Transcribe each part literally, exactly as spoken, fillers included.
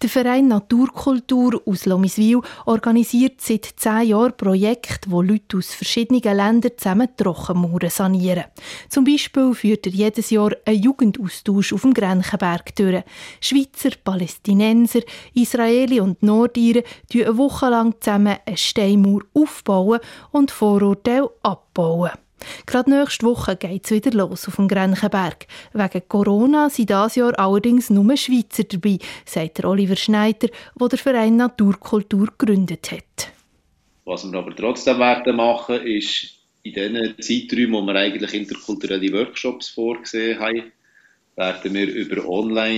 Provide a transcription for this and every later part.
Der Verein Naturkultur aus Lomiswil organisiert seit zehn Jahren Projekte, wo Leute aus verschiedenen Ländern zusammen Trockenmauern sanieren. Zum Beispiel führt er jedes Jahr einen Jugendaustausch auf dem Grenchenberg durch. Schweizer, Palästinenser, Israeli und Nordiren bauen eine Woche lang zusammen eine Steinmauer aufbauen und Vorurteile abbauen. Gerade nächste Woche geht es wieder los auf dem Grenchenberg. Wegen Corona sind dieses Jahr allerdings nur Schweizer dabei, sagt Oliver Schneider, der den Verein Naturkultur gegründet hat. Was wir aber trotzdem werden machen, ist in den Zeiträumen, wo wir eigentlich interkulturelle Workshops vorgesehen haben, werden wir über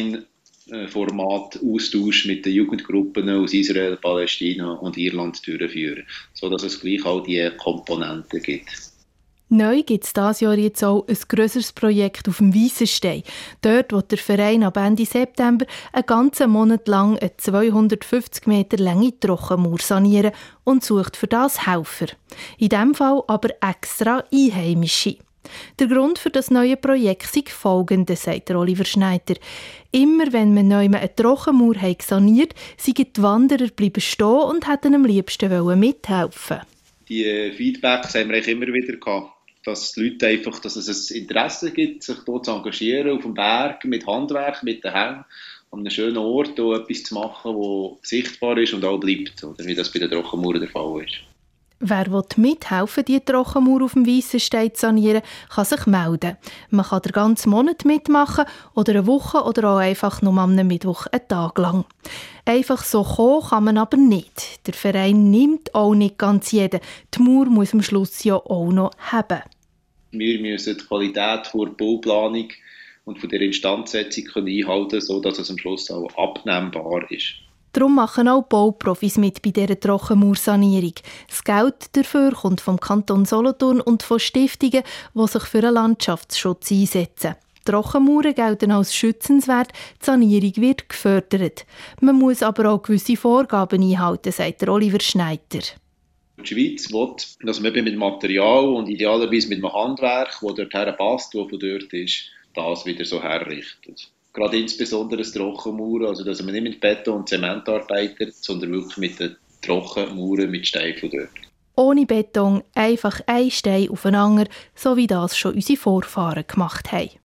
Online-Format Austausch mit den Jugendgruppen aus Israel, Palästina und Irland durchführen, sodass es gleich all diese Komponenten gibt. Neu gibt es dieses Jahr jetzt auch ein grösseres Projekt auf dem Weissenstein. Dort will der Verein ab Ende September einen ganzen Monat lang eine zweihundertfünfzig Meter lange Trockenmauer sanieren und sucht für das Helfer. In diesem Fall aber extra Einheimische. Der Grund für das neue Projekt sei folgender, sagt Oliver Schneider. Immer wenn man neu eine Trockenmauer saniert hat, seien die Wanderer bleiben stehen und hätten am liebsten mithelfen. Die Feedbacks haben wir eigentlich immer wieder gehabt, dass die Leute einfach, dass es ein Interesse gibt, sich dort zu engagieren, auf dem Berg, mit Handwerk, mit den Händen, an einem schönen Ort, wo etwas zu machen, das sichtbar ist und auch bleibt, oder wie das bei den Trockenmauern der Fall ist. Wer mithelfen will, die Trockenmauer auf dem Weissenstein zu sanieren, kann sich melden. Man kann den ganzen Monat mitmachen oder eine Woche oder auch einfach nur am Mittwoch einen Tag lang. Einfach so kommen kann man aber nicht. Der Verein nimmt auch nicht ganz jeden. Die Mauer muss am Schluss ja auch noch haben. Wir müssen die Qualität der Bauplanung und von der Instandsetzung einhalten können, sodass es am Schluss auch abnehmbar ist. Darum machen auch Bauprofis mit bei dieser Trockenmauersanierung. Das Geld dafür kommt vom Kanton Solothurn und von Stiftungen, die sich für den Landschaftsschutz einsetzen. Trockenmauern gelten als schützenswert, die Sanierung wird gefördert. Man muss aber auch gewisse Vorgaben einhalten, sagt Oliver Schneider. Die Schweiz will, dass man mit Material und idealerweise mit einem Handwerk, das dorthin passt, das von dort ist, das wieder so herrichtet. Gerade insbesondere das Trockenmauern, also dass man nicht mit Beton und Zement arbeitet, sondern wirklich mit den Trockenmauern mit Stein von dort. Ohne Beton, einfach ein Stein aufeinander, so wie das schon unsere Vorfahren gemacht haben.